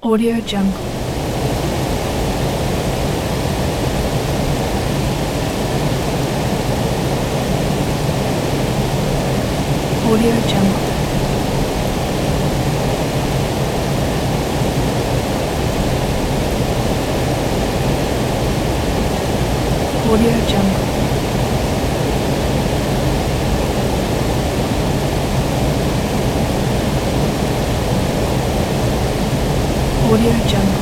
Audio Jungle. Audio Jungle. Audio Jungle. Audio Jungle.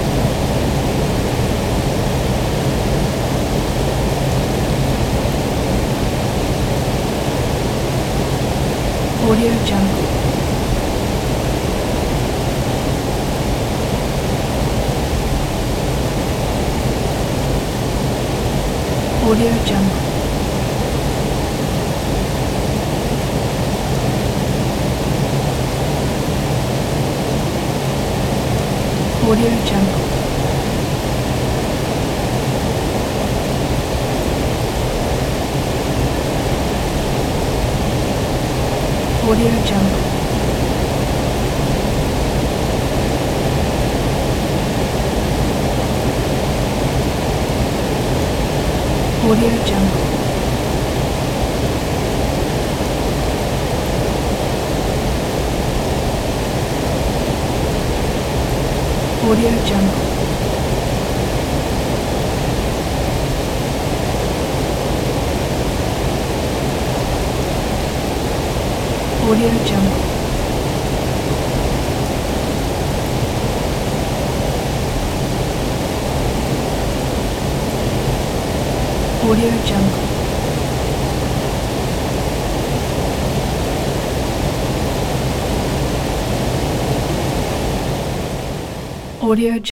Audio Jungle. Audio Jungle. Audio Jungle. Audio Jungle. Audio Jungle. Audio Jungle. Audio Jungle. Audio Jungle. Audio Jungle.